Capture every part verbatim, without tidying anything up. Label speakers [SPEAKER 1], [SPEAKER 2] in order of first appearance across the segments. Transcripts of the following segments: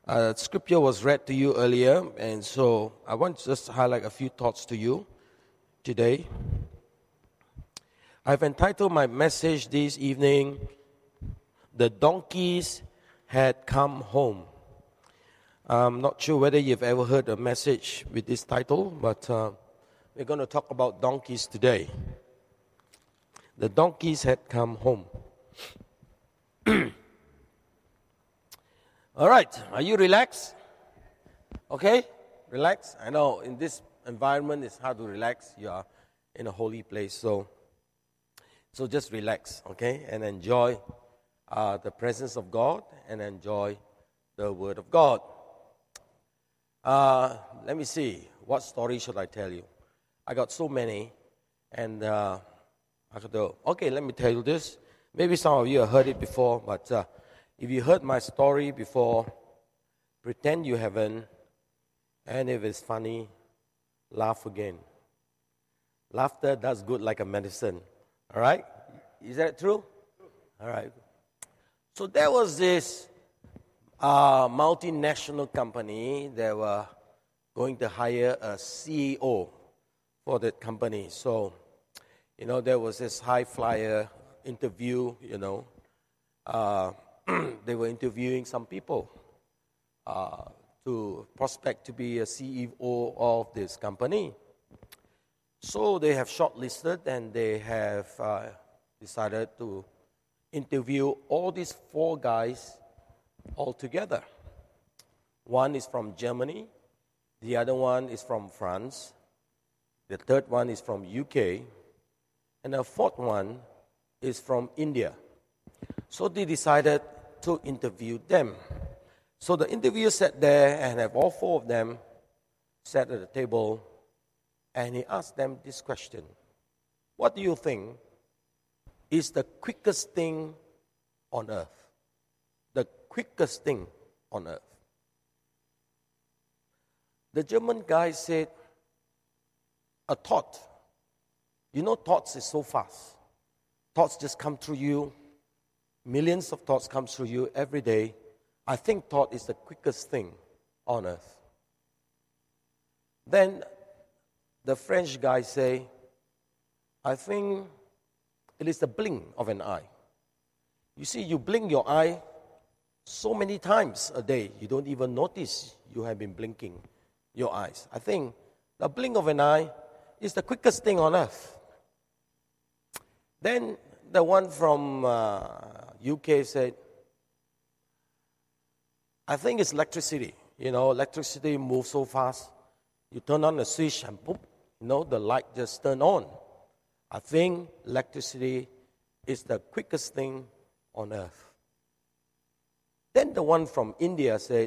[SPEAKER 1] Uh, scripture was read to you earlier, and so I want to just highlight a few thoughts to you today. I've entitled my message this evening, "The Donkeys Had Come Home." I'm not sure whether you've ever heard a message with this title, but uh, we're going to talk about donkeys today. The donkeys had come home. All right, are you relaxed? Okay, relax. I know in this environment it's hard to relax. You are in a holy place, so so just relax, okay, and enjoy uh, the presence of God and enjoy the Word of God. Uh, let me see, what story should I tell you? I got so many, and uh, I could do. Okay, let me tell you this. Maybe some of you have heard it before, but uh, if you heard my story before, pretend you haven't, and if it's funny, laugh again. Laughter does good like a medicine, all right? Is that true? All right. So there was this uh, multinational company that were going to hire a C E O for that company. So, you know, there was this high flyer interview, you know, uh, they were interviewing some people uh, to prospect to be a C E O of this company. So they have shortlisted and they have uh, decided to interview all these four guys all together. One is from Germany, the other one is from France, the third one is from U K, and the fourth one is from India. So they decided to interview them. So the interviewer sat there and have all four of them sat at the table, and he asked them this question: what do you think is the quickest thing on earth? The quickest thing on earth. The German guy said, a thought. You know, thoughts is so fast. Thoughts just come through you. Millions of thoughts come through you every day. I think thought is the quickest thing on earth. Then the French guy say, I think it is the blink of an eye. You see, you blink your eye so many times a day, you don't even notice you have been blinking your eyes. I think the blink of an eye is the quickest thing on earth. Then the one from uh, U K said, I think it's electricity. You know, electricity moves so fast. You turn on the switch and boom, you know, the light just turned on. I think electricity is the quickest thing on earth. Then the one from India said,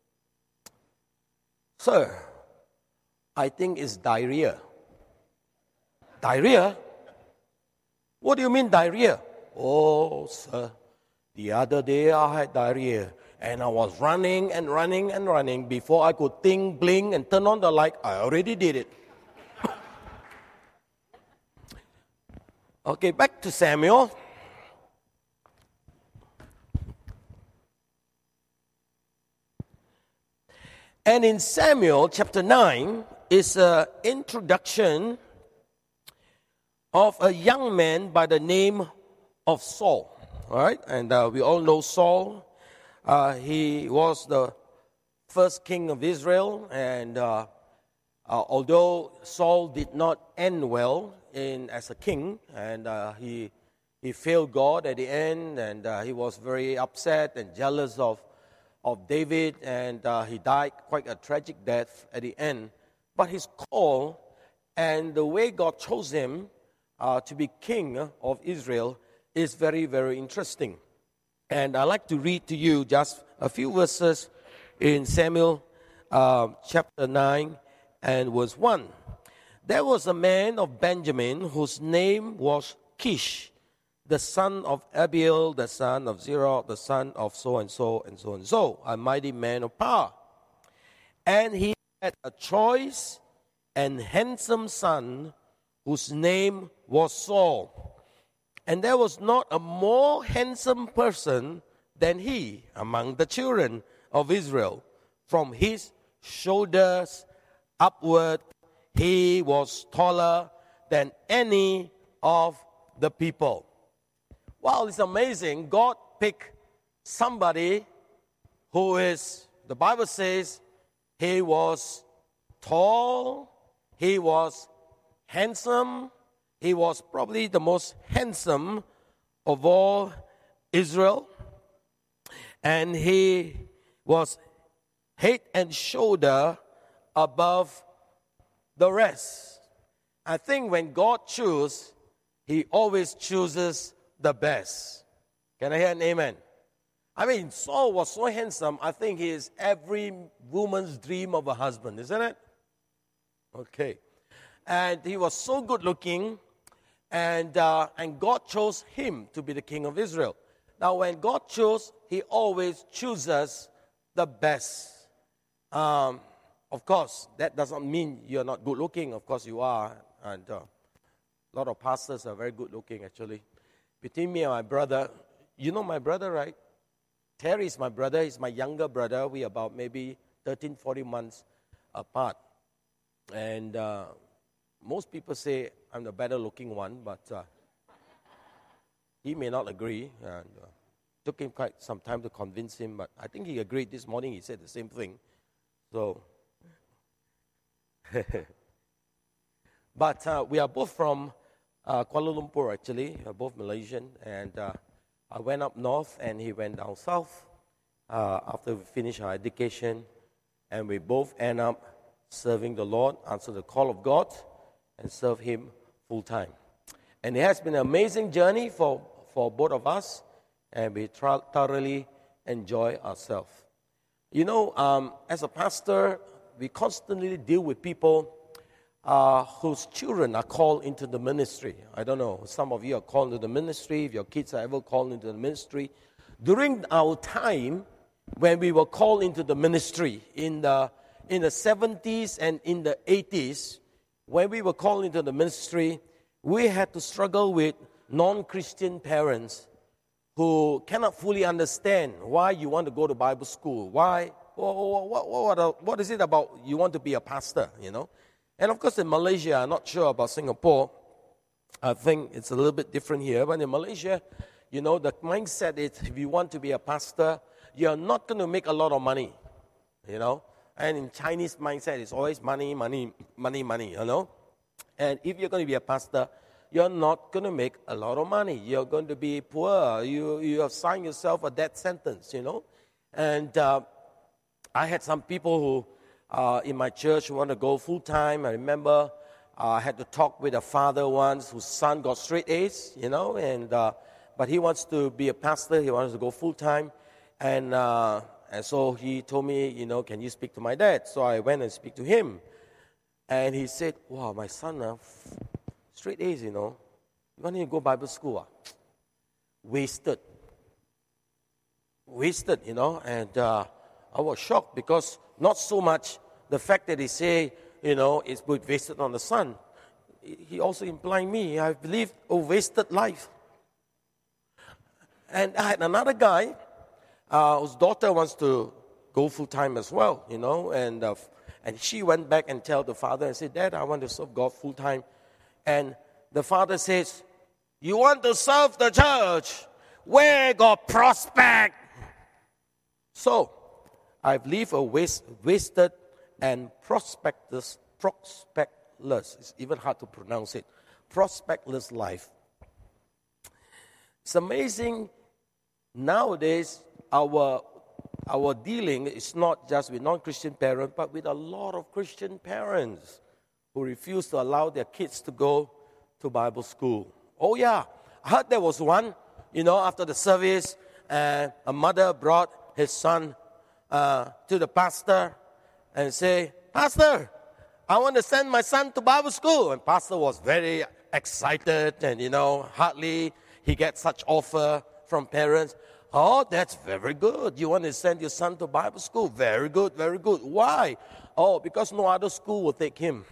[SPEAKER 1] Sir, I think it's diarrhea. Diarrhea? What do you mean diarrhea? Oh, sir, the other day I had diarrhea and I was running and running and running. Before I could think, blink, and turn on the light, I already did it. Okay, back to Samuel. And in Samuel chapter nine is an introduction of a young man by the name of Saul. All right, and uh, we all know Saul. Uh, he was the first king of Israel, and uh, uh, although Saul did not end well in as a king, and uh, he he failed God at the end, and uh, he was very upset and jealous of of David, and uh, he died quite a tragic death at the end. But his call and the way God chose him uh, to be king of Israel is very, very interesting. And I'd like to read to you just a few verses in Samuel uh, chapter nine and verse one. There was a man of Benjamin whose name was Kish, the son of Abiel, the son of Zerah, the son of so-and-so, and so and so, a mighty man of power. And he had a choice and handsome son whose name was Saul. And there was not a more handsome person than he among the children of Israel. From his shoulders upward, he was taller than any of the people. Wow, it's amazing. God picked somebody who is, the Bible says, he was tall, he was handsome, he was probably the most handsome of all Israel, and he was head and shoulder above the rest. I think when God chooses, he always chooses the best. Can I hear an amen? I mean, Saul was so handsome, I think he is every woman's dream of a husband, isn't it? Okay. And he was so good looking, and, uh, and God chose him to be the king of Israel. Now, when God chose, he always chooses the best. Um, of course, that doesn't mean you're not good looking. Of course, you are. And uh, a lot of pastors are very good looking, actually. Between me and my brother, you know my brother, right? Terry is my brother. He's my younger brother. We are about maybe thirteen, fourteen months apart. And uh, most people say I'm the better looking one, but uh, he may not agree. And uh, took him quite some time to convince him, but I think he agreed this morning. He said the same thing. So, but uh, we are both from uh, Kuala Lumpur, actually. We are both Malaysian, and uh, I went up north, and he went down south uh, after we finished our education, and we both end up serving the Lord, answer the call of God, and serve Him full time. And it has been an amazing journey for, for both of us, and we tra- thoroughly enjoy ourselves. You know, um, as a pastor, we constantly deal with people uh, whose children are called into the ministry. I don't know, some of you are called into the ministry, if your kids are ever called into the ministry. During our time, when we were called into the ministry, in the, in the seventies and in the eighties, when we were called into the ministry, we had to struggle with non-Christian parents who cannot fully understand why you want to go to Bible school. Why? What, what, what, what is it about you want to be a pastor, you know? And of course in Malaysia, I'm not sure about Singapore. I think it's a little bit different here. But in Malaysia, you know, the mindset is if you want to be a pastor, you're not going to make a lot of money, you know? And in Chinese mindset, it's always money, money, money, money, you know? And if you're going to be a pastor, you're not going to make a lot of money. You're going to be poor. You you have signed yourself a death sentence, you know. And uh, I had some people who, uh, in my church, who want to go full-time. I remember uh, I had to talk with a father once whose son got straight A's, you know, and uh, but he wants to be a pastor. He wants to go full-time. And, uh, and so he told me, you know, can you speak to my dad? So I went and speak to him. And he said, wow, my son, uh, straight A's, you know. You want him to go Bible school? Ah? Wasted. Wasted, you know. And uh, I was shocked because not so much the fact that he say, you know, it's wasted on the son. He also implying me, I believe, a wasted life. And I had another guy uh, whose daughter wants to go full-time as well, you know. And, uh, and she went back and tell the father and said, Dad, I want to serve God full-time. And the father says, you want to serve the church? Where got prospect? So, I've lived a waste, wasted and prospectless, prospectless, it's even hard to pronounce it, prospectless life. It's amazing, nowadays, our, our dealing is not just with non-Christian parents, but with a lot of Christian parents who refuse to allow their kids to go to Bible school. Oh yeah, I heard there was one, you know, after the service, uh, a mother brought his son uh, to the pastor and say, Pastor, I want to send my son to Bible school. And pastor was very excited and, you know, hardly he gets such offer from parents. Oh, that's very good. You want to send your son to Bible school? Very good, very good. Why? Oh, because no other school will take him.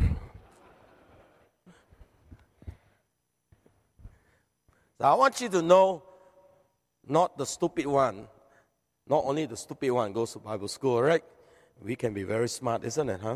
[SPEAKER 1] So I want you to know, not the stupid one, Not only the stupid one goes to Bible school, right? We can be very smart, isn't it, huh?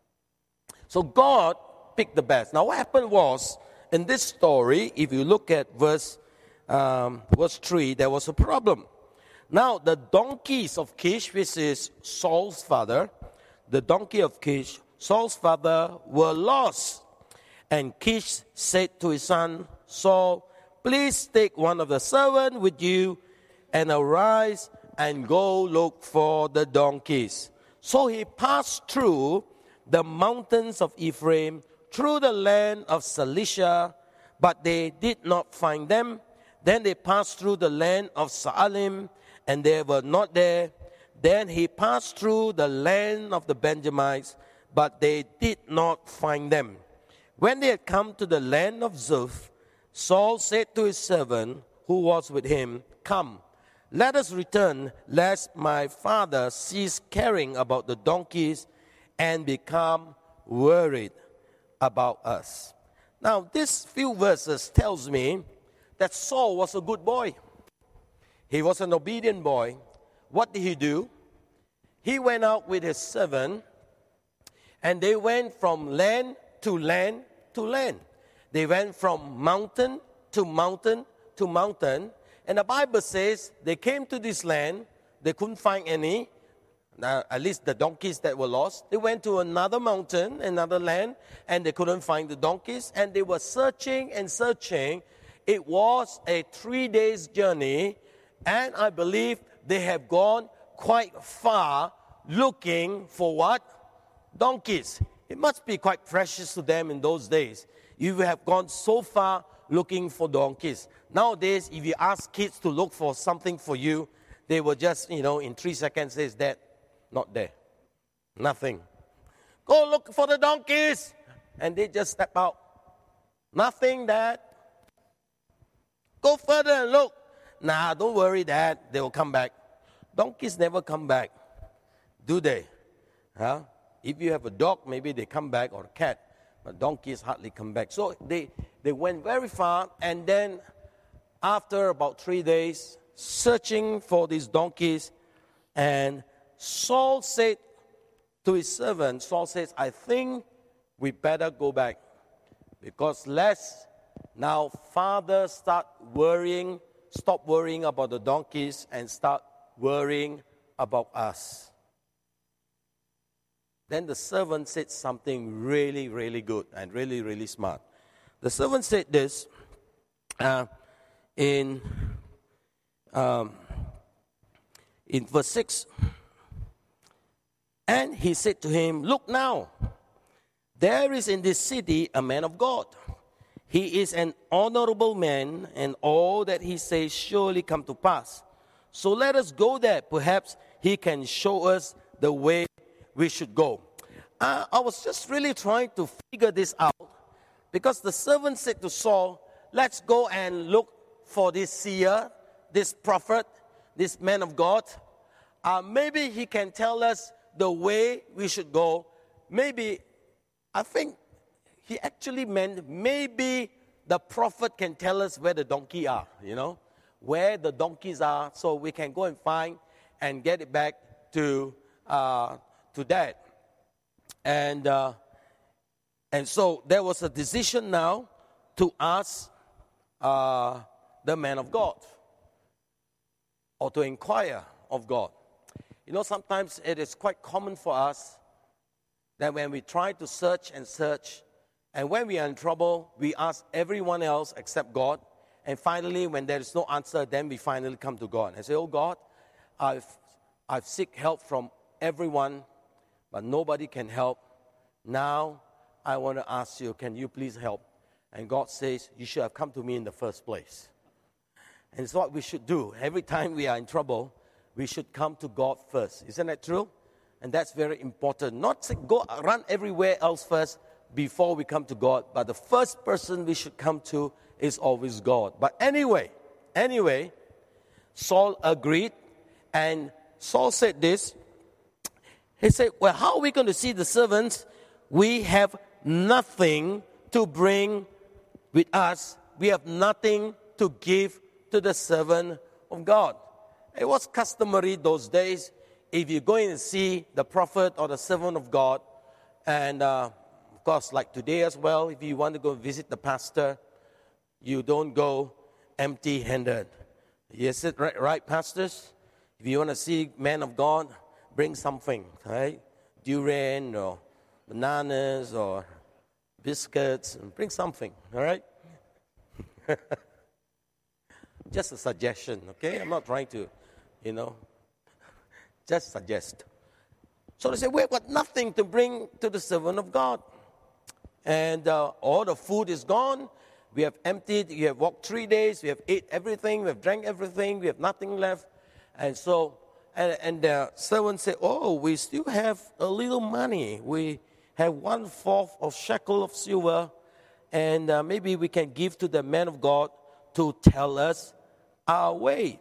[SPEAKER 1] So God picked the best. Now what happened was, in this story, if you look at verse, um, verse three, there was a problem. Now the donkeys of Kish, which is Saul's father, the donkey of Kish, Saul's father, were lost. And Kish said to his son Saul, please take one of the servants with you and arise and go look for the donkeys. So he passed through the mountains of Ephraim, through the land of Cilicia, but they did not find them. Then they passed through the land of Saalim, and they were not there. Then he passed through the land of the Benjamites, but they did not find them. When they had come to the land of Zuph, Saul said to his servant who was with him, come, let us return, lest my father cease caring about the donkeys and become worried about us. Now, this few verses tells me that Saul was a good boy. He was an obedient boy. What did he do? He went out with his servant, and they went from land to land to land. They went from mountain to mountain to mountain. And the Bible says they came to this land. They couldn't find any, uh, at least the donkeys that were lost. They went to another mountain, another land, and they couldn't find the donkeys. And they were searching and searching. It was a three days journey. And I believe they have gone quite far looking for what? Donkeys. It must be quite precious to them in those days. You have gone so far looking for donkeys. Nowadays, if you ask kids to look for something for you, they will just, you know, in three seconds say, Dad, not there. Nothing. Go look for the donkeys. And they just step out. Nothing, Dad. Go further and look. Nah, don't worry, Dad. They will come back. Donkeys never come back, do they? Huh? If you have a dog, maybe they come back, or a cat. But donkeys hardly come back. So they, they went very far, and then after about three days, searching for these donkeys, and Saul said to his servant, Saul says, I think we better go back, because lest now father start worrying, stop worrying about the donkeys and start worrying about us. Then the servant said something really, really good and really, really smart. The servant said this uh, in, um, in verse six. And he said to him, look now, there is in this city a man of God. He is an honorable man, and all that he says surely come to pass. So let us go there. Perhaps he can show us the way we should go. Uh, I was just really trying to figure this out, because the servant said to Saul, let's go and look for this seer, this prophet, this man of God. Uh, maybe he can tell us the way we should go. Maybe, I think he actually meant maybe the prophet can tell us where the donkey are, you know, where the donkeys are, so we can go and find and get it back to uh, to Dad. And uh, and so there was a decision now to ask uh, the man of God, or to inquire of God. You know, sometimes it is quite common for us that when we try to search and search, and when we are in trouble, we ask everyone else except God. And finally, when there is no answer, then we finally come to God and say, oh God, I've, I've seek help from everyone, but nobody can help. Now, I want to ask you, can you please help? And God says, you should have come to me in the first place. And it's what we should do. Every time we are in trouble, we should come to God first. Isn't that true? And that's very important. Not to go run everywhere else first before we come to God, but the first person we should come to is always God. But anyway, anyway, Saul agreed, and Saul said this. He said, well, how are we going to see the servants? We have nothing to bring with us. We have nothing to give to the servant of God. it was customary those days, if you go in and see the prophet or the servant of God, and uh, of course, like today as well, if you want to go visit the pastor, you don't go empty-handed. Yes, it right, right, pastors? If you want to see man of God, bring something, right? Durian or bananas or biscuits, and bring something, all right? Just a suggestion, okay? I'm not trying to, you know, just suggest. So they say, we've got nothing to bring to the servant of God. And uh, all the food is gone. We have emptied, we have walked three days, we have ate everything, we have drank everything, we have nothing left. And so, and, and the servant said, oh, we still have a little money. We have one fourth of shekel of silver, and uh, maybe we can give to the man of God to tell us our way.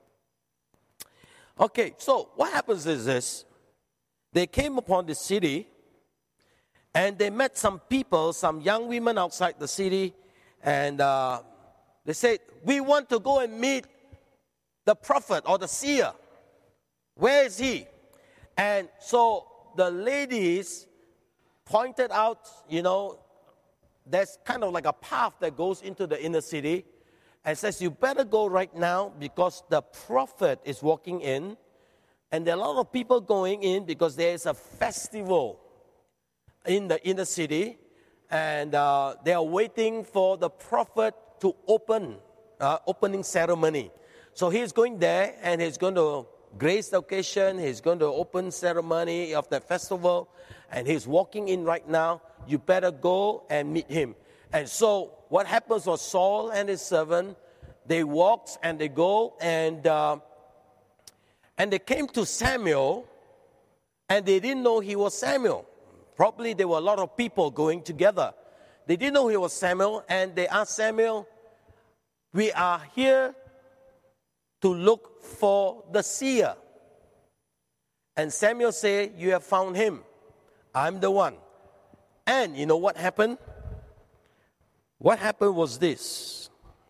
[SPEAKER 1] Okay, so what happens is this. They came upon the city, and they met some people, some young women outside the city, and uh, they said, we want to go and meet the prophet or the seer. Where is he? And so the ladies pointed out, you know, there's kind of like a path that goes into the inner city, and says, you better go right now because the prophet is walking in, and there are a lot of people going in because there is a festival in the inner city, and uh, they are waiting for the prophet to open, uh, opening ceremony. So he's going there, and he's going to grace the occasion, he's going to open ceremony of the festival, and he's walking in right now. You better go and meet him. And so what happens was Saul and his servant, they walked and they go, and uh, and they came to Samuel, and they didn't know he was Samuel. Probably there were a lot of people going together. They didn't know he was Samuel, and they asked Samuel, we are here to look for the seer. And Samuel said, you have found him. I'm the one. And you know what happened? What happened was this.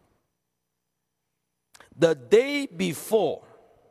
[SPEAKER 1] The day before,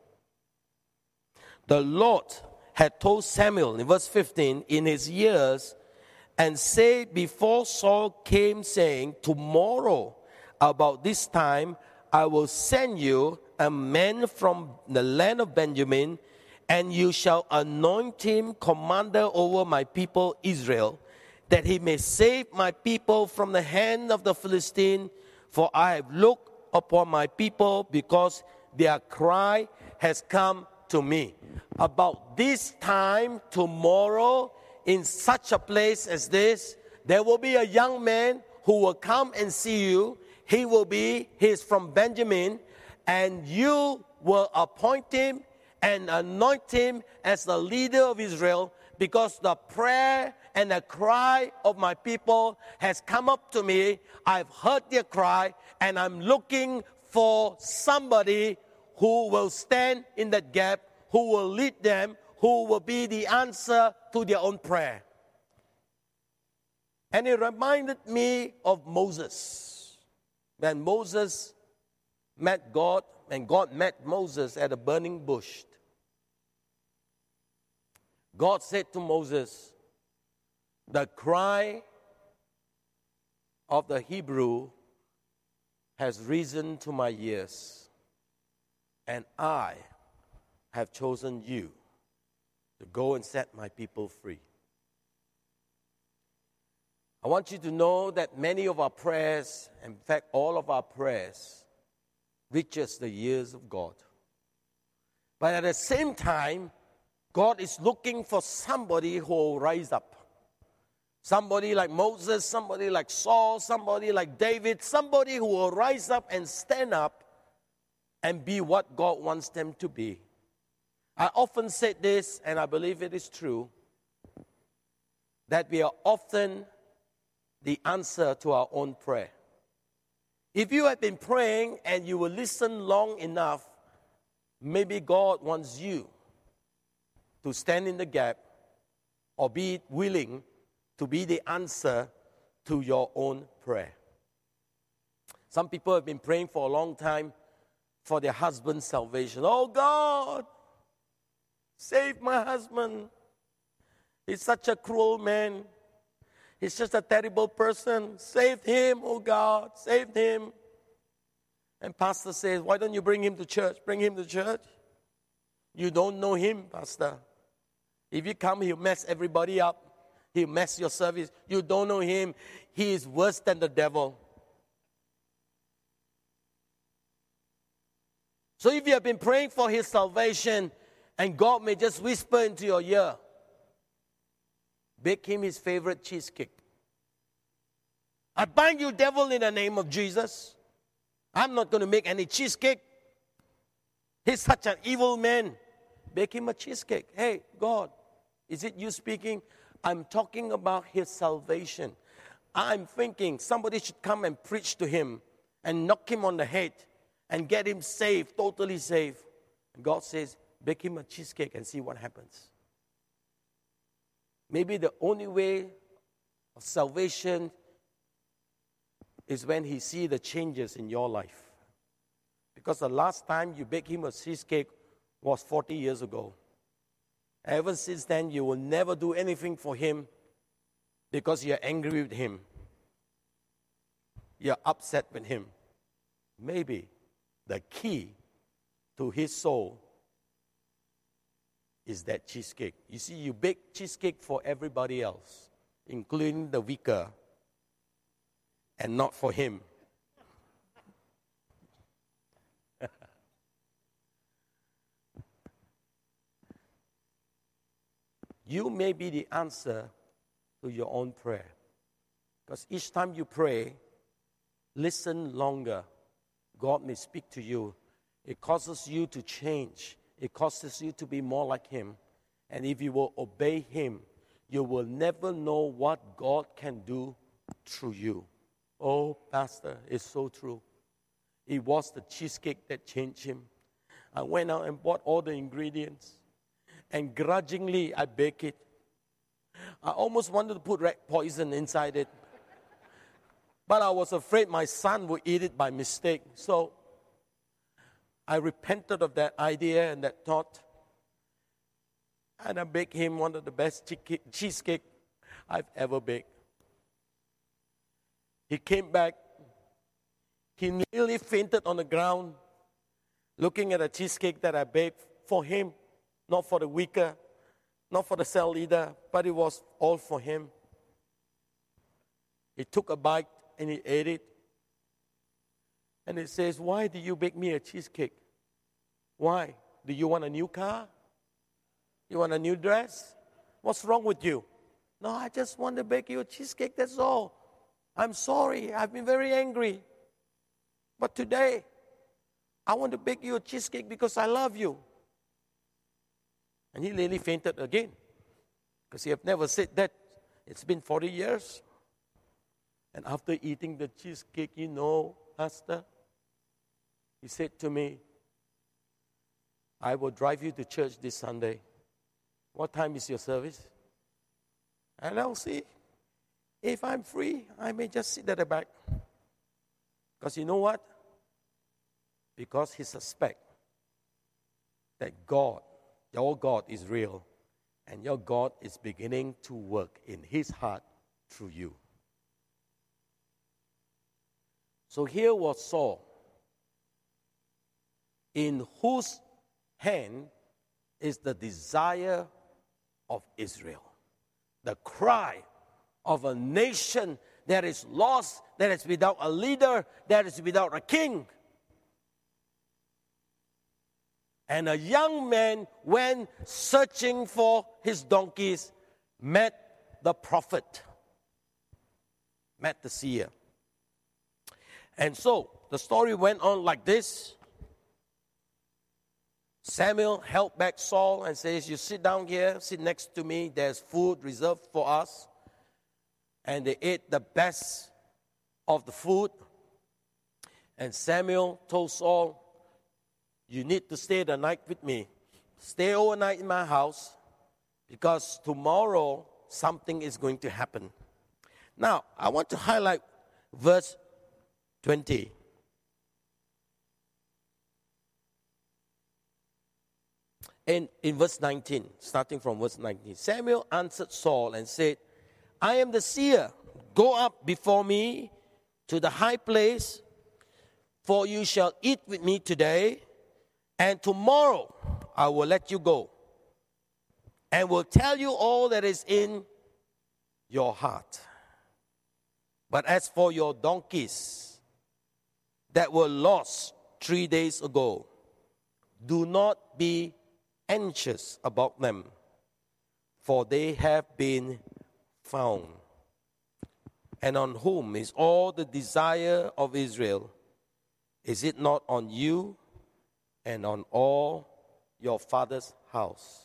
[SPEAKER 1] the Lord had told Samuel in verse fifteen, in his ears, and say before Saul came, saying, tomorrow about this time I will send you a man from the land of Benjamin, and you shall anoint him commander over my people Israel, that he may save my people from the hand of the Philistine. For I have looked upon my people, because their cry has come to me. About this time tomorrow, in such a place as this, there will be a young man who will come and see you. He will be, he is from Benjamin, and you will appoint him and anoint him as the leader of Israel, because the prayer and the cry of my people has come up to me. I've heard their cry, and I'm looking for somebody who will stand in that gap, who will lead them, who will be the answer to their own prayer. And it reminded me of Moses. When Moses met God, and God met Moses at a burning bush. God said to Moses, the cry of the Hebrew has risen to my ears, and I have chosen you to go and set my people free. I want you to know that many of our prayers, in fact all of our prayers, reaches the ears of God. But at the same time, God is looking for somebody who will rise up. Somebody like Moses, somebody like Saul, somebody like David, somebody who will rise up and stand up and be what God wants them to be. I often said this, and I believe it is true, that we are often the answer to our own prayer. If you have been praying and you will listen long enough, maybe God wants you to stand in the gap or be willing to be the answer to your own prayer. Some people have been praying for a long time. for their husband's salvation. Oh God, save my husband. He's such a cruel man. He's just a terrible person. Save him, oh God, save him. And pastor says, why don't you bring him to church? Bring him to church. You don't know him, pastor. If you come, he'll mess everybody up. He'll mess your service. You don't know him. He is worse than the devil. So if you have been praying for his salvation, and God may just whisper into your ear, bake him his favorite cheesecake. I bind you, devil, in the name of Jesus. I'm not going to make any cheesecake. He's such an evil man. Bake him a cheesecake. Hey, God, is it you speaking? I'm talking about his salvation. I'm thinking somebody should come and preach to him and knock him on the head and get him saved, totally saved. And God says, bake him a cheesecake and see what happens. Maybe the only way of salvation is when he sees the changes in your life. Because the last time you baked him a cheesecake was forty years ago. Ever since then, you will never do anything for him because you're angry with him. You're upset with him. Maybe the key to his soul is that cheesecake. You see, you bake cheesecake for everybody else, including the weaker, and not for him. You may be the answer to your own prayer. Because each time you pray, listen longer. God may speak to you. It causes you to change. It causes you to be more like him. And if you will obey him, you will never know what God can do through you. Oh, Pastor, it's so true. It was the cheesecake that changed him. I went out and bought all the ingredients. And grudgingly, I baked it. I almost wanted to put rat poison inside it. But I was afraid my son would eat it by mistake. So I repented of that idea and that thought. And I baked him one of the best cheesecake I've ever baked. He came back. He nearly fainted on the ground looking at a cheesecake that I baked for him. Not for the weaker, not for the cell leader, but it was all for him. He took a bite and he ate it. And he says, why do you bake me a cheesecake? Why? Do you want a new car? You want a new dress? What's wrong with you? No, I just want to bake you a cheesecake, that's all. I'm sorry, I've been very angry. But today, I want to bake you a cheesecake because I love you. And he nearly fainted again. Because he had never said that. It's been forty years. And after eating the cheesecake, you know, Pastor, he said to me, I will drive you to church this Sunday. What time is your service? And I'll see. If I'm free, I may just sit at the back. Because you know what? Because he suspects that God, your God is real, and your God is beginning to work in his heart through you. So here was Saul, in whose hand is the desire of Israel, the cry of a nation that is lost, that is without a leader, that is without a king. And a young man went searching for his donkeys, met the prophet, met the seer. And so the story went on like this. Samuel held back Saul and says, you sit down here, sit next to me, there's food reserved for us. And they ate the best of the food. And Samuel told Saul, you need to stay the night with me. Stay overnight in my house because tomorrow something is going to happen. Now, I want to highlight verse twenty. in, in verse nineteen, starting from verse nineteen. Samuel answered Saul and said, I am the seer. Go up before me to the high place, for you shall eat with me today, and tomorrow I will let you go, and will tell you all that is in your heart. But as for your donkeys that were lost three days ago, do not be anxious about them, for they have been found. And on whom is all the desire of Israel? Is it not on you and on all your father's house?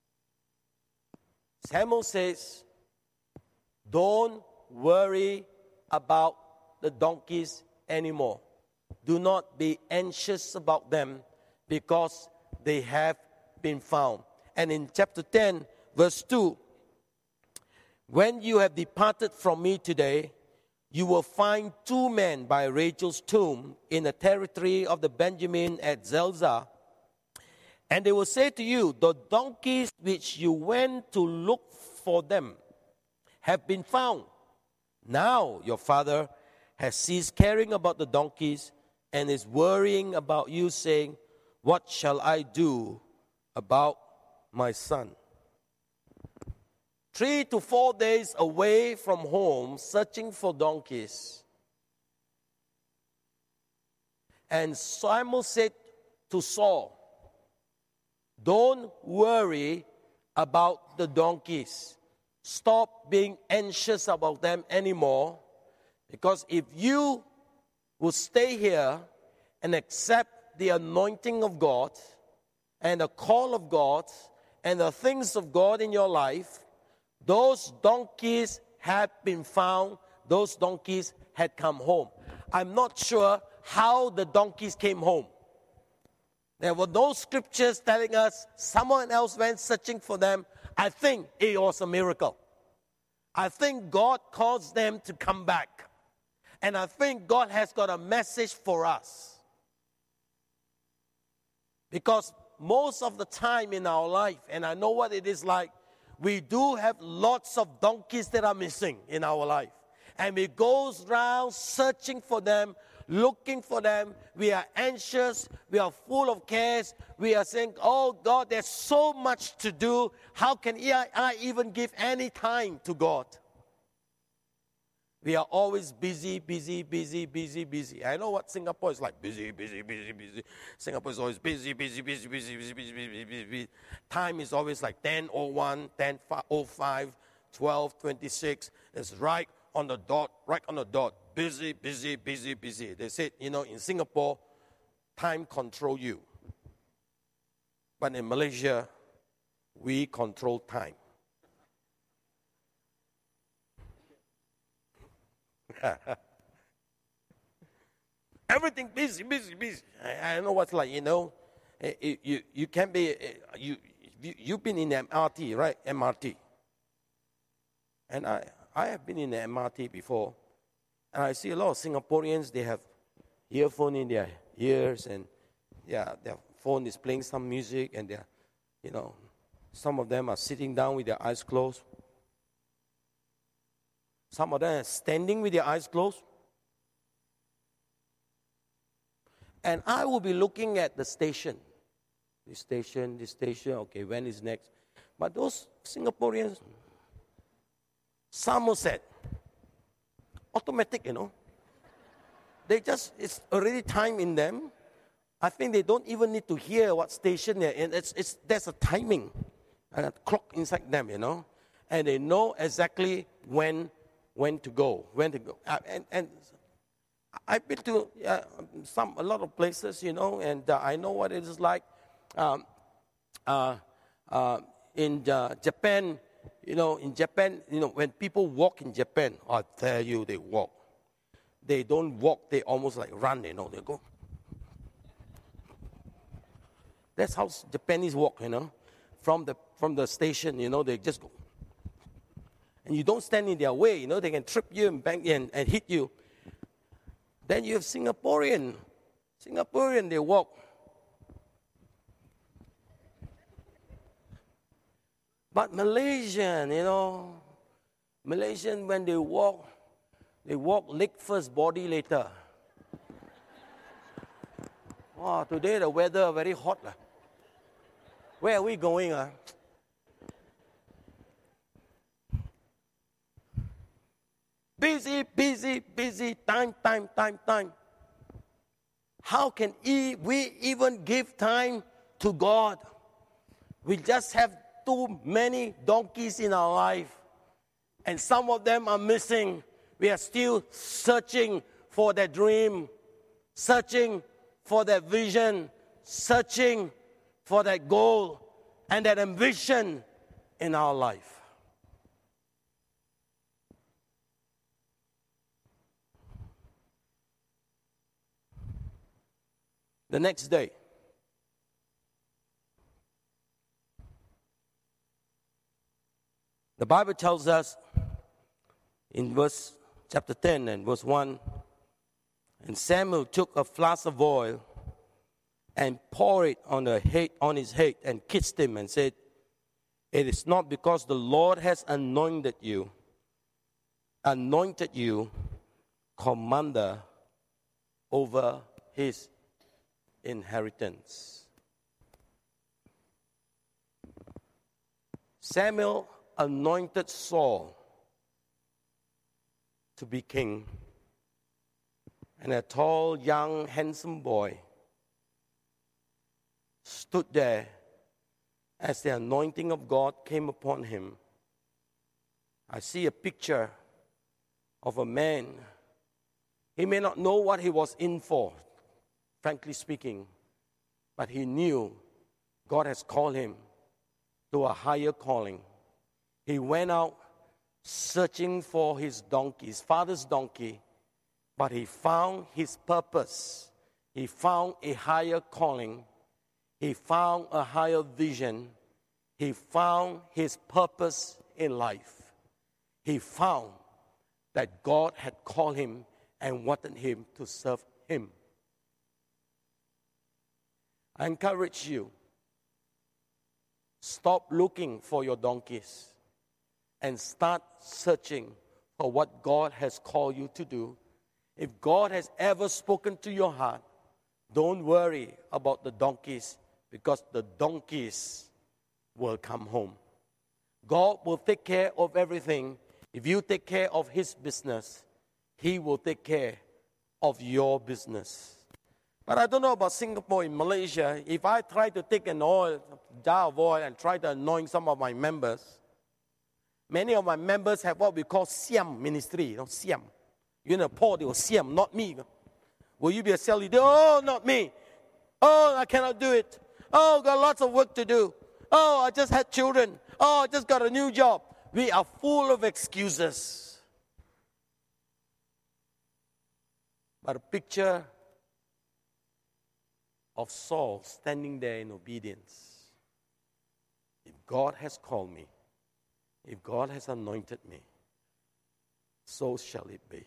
[SPEAKER 1] Samuel says, don't worry about the donkeys anymore. Do not be anxious about them, because they have been found. And in chapter ten, verse two, when you have departed from me today, you will find two men by Rachel's tomb in the territory of the Benjamin at Zelzah. And they will say to you, the donkeys which you went to look for them have been found. Now your father has ceased caring about the donkeys and is worrying about you, saying, what shall I do about my son? Three to four days away from home, searching for donkeys. And Samuel said to Saul, don't worry about the donkeys. Stop being anxious about them anymore. Because if you will stay here and accept the anointing of God and the call of God and the things of God in your life, those donkeys have been found. Those donkeys had come home. I'm not sure how the donkeys came home. There were no scriptures telling us someone else went searching for them. I think it was a miracle. I think God caused them to come back. And I think God has got a message for us. Because most of the time in our life, and I know what it is like, we do have lots of donkeys that are missing in our life. And we go around searching for them, looking for them. We are anxious. We are full of cares. We are saying, oh God, there's so much to do. How can I even give any time to God? We are always busy, busy, busy, busy, busy. I know what Singapore is like. Busy, busy, busy, busy. Singapore is always busy, busy, busy, busy, busy, busy, busy, busy, busy. Time is always like ten oh one, ten oh five, twelve twenty-six. It's right on the dot, right on the dot. Busy, busy, busy, busy. They said, you know, in Singapore, time control you. But in Malaysia, we control time. Everything busy, busy, busy. I, I know what's like, you know. You, you, you can be, you, you, you've been in M R T, right? M R T. And I, I have been in the M R T before. And I see a lot of Singaporeans, they have earphone in their ears. And yeah, their phone is playing some music. And they're, you know, some of them are sitting down with their eyes closed. Some of them are standing with their eyes closed. And I will be looking at the station. This station, this station, okay, when is next? But those Singaporeans, Somerset, automatic, you know. They just, it's already time in them. I think they don't even need to hear what station they're in. It's, it's, there's a timing, and a clock inside them, you know. And they know exactly when when to go, when to go. Uh, and, and I've been to uh, some, a lot of places, you know, and uh, I know what it is like. Um, uh, uh, in uh, Japan, you know, in Japan, you know, when people walk in Japan, I tell you, they walk. They don't walk, they almost like run, you know, they go. That's how Japanese walk, you know, from the from the station, you know, they just go. And you don't stand in their way, you know, they can trip you and bang you and, and hit you. Then you have Singaporean. Singaporean, they walk. But Malaysian, you know, Malaysian, when they walk, they walk leg first, body later. Wow, today the weather very hot. Uh. Where are we going? Uh? Busy, busy, busy, time, time, time, time. How can we even give time to God? We just have too many donkeys in our life. And some of them are missing. We are still searching for that dream, searching for that vision, searching for that goal and that ambition in our life. The next day, the Bible tells us in verse chapter ten and verse one, and Samuel took a flask of oil and poured it on, the head, on his head and kissed him and said, "It is not because the Lord has anointed you, anointed you commander over his inheritance." Samuel anointed Saul to be king, and a tall, young, handsome boy stood there as the anointing of God came upon him. I see a picture of a man. He may not know what he was in for, frankly speaking, but he knew God has called him to a higher calling. He went out searching for his donkey, his father's donkey, but he found his purpose. He found a higher calling. He found a higher vision. He found his purpose in life. He found that God had called him and wanted him to serve him. I encourage you, stop looking for your donkeys and start searching for what God has called you to do. If God has ever spoken to your heart, don't worry about the donkeys, because the donkeys will come home. God will take care of everything. If you take care of His business, He will take care of your business. But I don't know about Singapore. In Malaysia, if I try to take an oil, jar of oil, and try to anoint some of my members, many of my members have what we call Siam ministry. You know, Siam. You're in a pour, they will Siam, not me. Will you be a cell leader? Oh, not me. Oh, I cannot do it. Oh, got lots of work to do. Oh, I just had children. Oh, I just got a new job. We are full of excuses. But a picture of Saul standing there in obedience. If God has called me, if God has anointed me, so shall it be.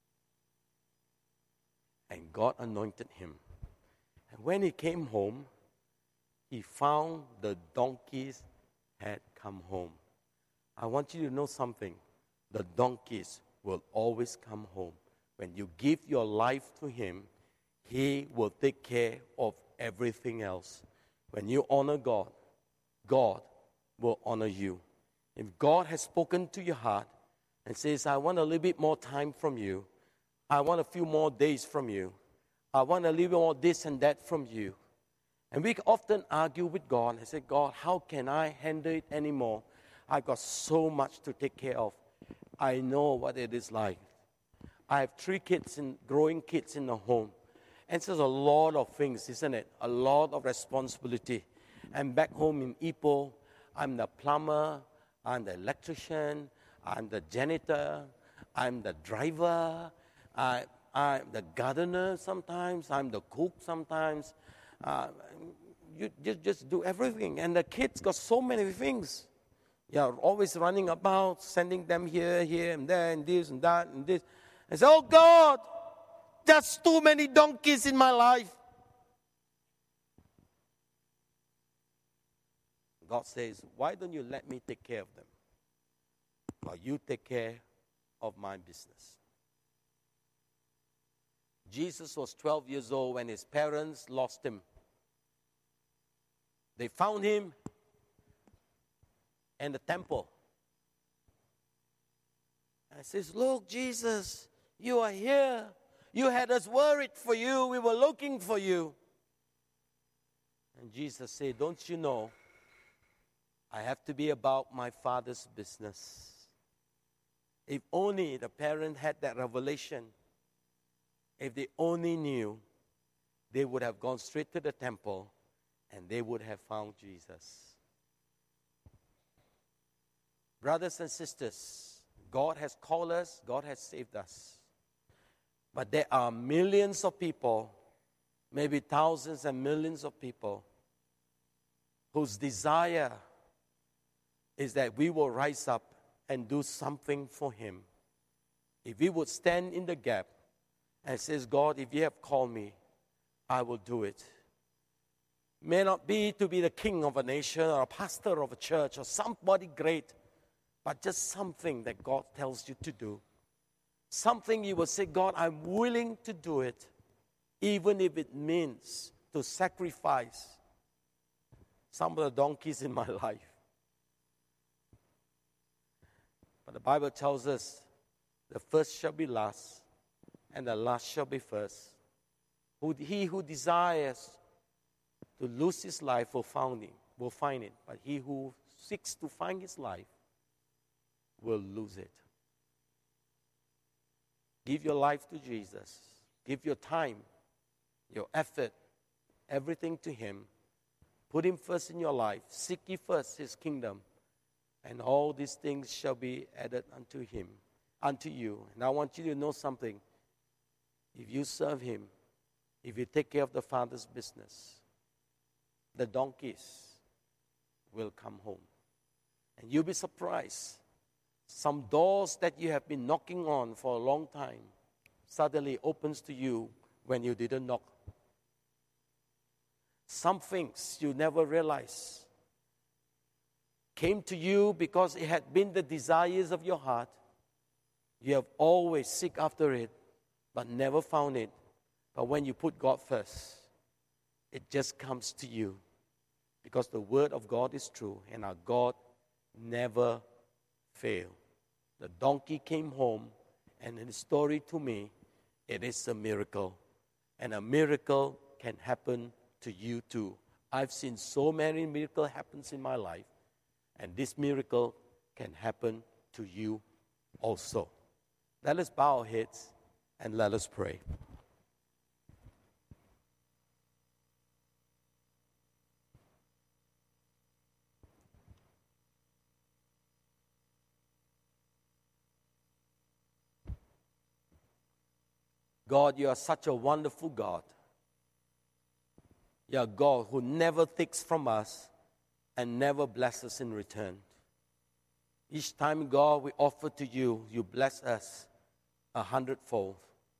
[SPEAKER 1] And God anointed him. And when he came home, he found the donkeys had come home. I want you to know something. The donkeys will always come home. When you give your life to Him, He will take care of everything else. When you honor God, God will honor you. If God has spoken to your heart and says, I want a little bit more time from you, I want a few more days from you, I want a little bit more this and that from you. And we often argue with God and say, God, how can I handle it anymore? I've got so much to take care of. I know what it is like. I have three kids, and growing kids in the home. And it's just a lot of things, isn't it? A lot of responsibility. And back home in Ipoh, I'm the plumber, I'm the electrician, I'm the janitor, I'm the driver, I, I'm the gardener sometimes, I'm the cook sometimes. Uh, you just, just do everything. And the kids got so many things. You're always running about, sending them here, here, and there, and this, and that, and this. And say, oh God, there's too many donkeys in my life. God says, why don't you let me take care of them? While you take care of my business. Jesus was twelve years old when his parents lost him. They found him in the temple. And says, look, Jesus, you are here. You had us worried for you. We were looking for you. And Jesus said, don't you know, I have to be about my Father's business. If only the parent had that revelation, if they only knew, they would have gone straight to the temple and they would have found Jesus. Brothers and sisters, God has called us, God has saved us. But there are millions of people, maybe thousands and millions of people, whose desire is that we will rise up and do something for Him. If we would stand in the gap and says, God, if you have called me, I will do it. May not be to be the king of a nation or a pastor of a church or somebody great, but just something that God tells you to do. Something you will say, God, I'm willing to do it, even if it means to sacrifice some of the donkeys in my life. But the Bible tells us, the first shall be last, and the last shall be first. Who, he who desires to lose his life will find it, will find it. But he who seeks to find his life will lose it. Give your life to Jesus. Give your time, your effort, everything to Him. Put Him first in your life. Seek ye first His kingdom, and all these things shall be added unto Him, unto you. And I want you to know something. If you serve Him, if you take care of the Father's business, the donkeys will come home. And you'll be surprised. Some doors that you have been knocking on for a long time suddenly opens to you when you didn't knock. Some things you never realized came to you because it had been the desires of your heart. You have always seek after it, but never found it. But when you put God first, it just comes to you. Because the word of God is true, and our God never fails. The donkey came home, and in the story to me, it is a miracle. And a miracle can happen to you too. I've seen so many miracles happen in my life, and this miracle can happen to you also. Let us bow our heads and let us pray. God, you are such a wonderful God. You are God who never takes from us and never blesses in return. Each time, God, we offer to you, you bless us a hundredfold.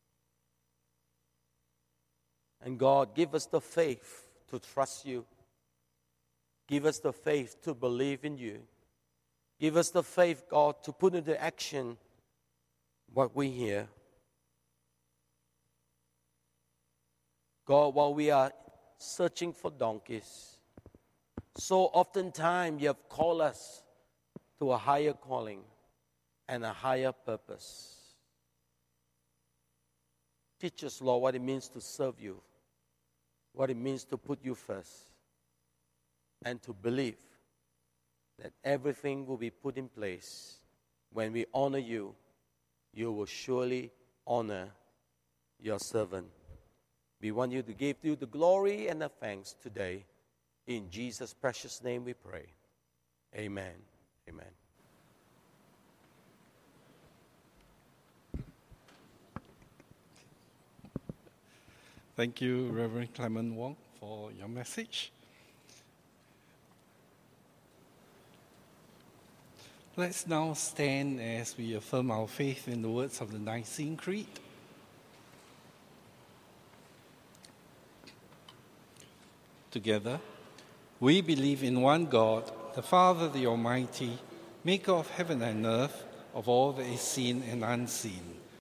[SPEAKER 1] And God, give us the faith to trust you. Give us the faith to believe in you. Give us the faith, God, to put into action what we hear. God, while we are searching for donkeys, so oftentimes you have called us to a higher calling and a higher purpose. Teach us, Lord, what it means to serve you, what it means to put you first, and to believe that everything will be put in place. When we honor you, you will surely honor your servant. We want you to give you the glory and the thanks today. In Jesus' precious name we pray. Amen. Amen.
[SPEAKER 2] Thank you, Reverend Clement Wong, for your message. Let's now stand as we affirm our faith in the words of the Nicene Creed. Together, we believe in one God, the Father, the Almighty, maker of heaven and earth, of all that is seen and unseen.